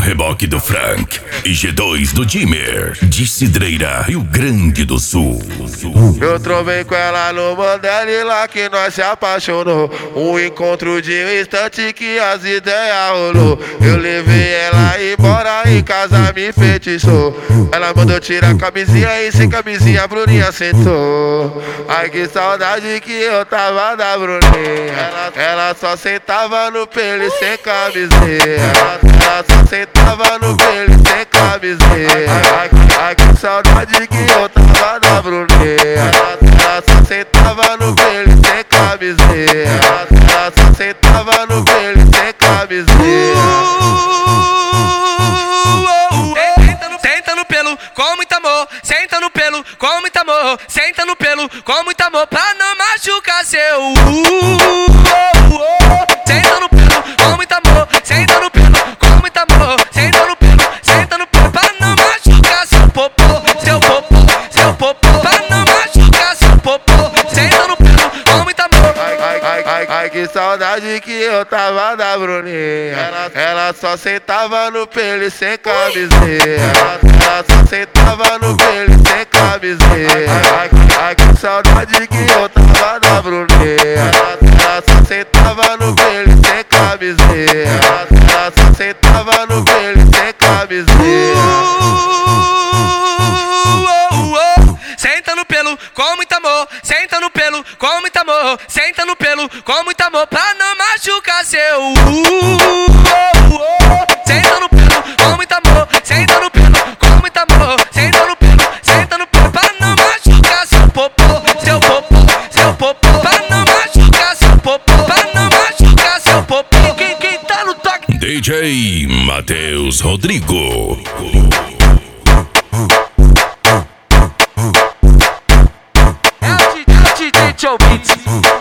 reboque do Frank e G2 do Dimmer, de Cidreira, Rio Grande do Sul. Eu trovei com ela no Mandela lá que nós se apaixonou. Um encontro de um instante que as ideias rolou. Eu levei ela embora em casa, me enfeitiçou. Ela mandou tirar a camisinha e sem camisinha a Bruninha sentou. Ai que saudade que eu tava da Bruninha. Ela só sentava no pelo e sem camisinha. Ela só sentava no pelo e sem camisinha. Ai que saudade que eu tava da Bruninha. Ela só sentava no pelo e sem camisinha. Ela só sentava no pelo e sem camisinha. Senta no pelo com muito amor, senta no pelo com muito amor, senta no pelo com muito amor pra não machucar seu. Senta no pelo com muito amor, senta no pelo com muito amor, senta no pelo pra não machucar seu popô, seu popô, seu popô, pra não machucar seu popô, senta no pelo com muito amor. Ai que saudade que eu tava da Bruninha. Ela só sentava no pelo e sem camisinha. Ela só sentava no pelo e sem camisinha. Ai que saudade que eu tava da Bruninha. Ela só sentava no pelo e sem camisinha. Ela só sentava no pelo e sem camisinha. Senta no pelo com muito amor, senta no pelo com muito amor, senta no pelo com muito amor pra não machucar seu. Senta no pelo com muito amor, senta no pelo com muito amor, senta no pelo pra não machucar seu popô, seu popô, seu popô, pra não machucar seu popô, pra não machucar seu popô. Quem tá no toque? DJ Matheus Rodrigo. É o DJ Beats.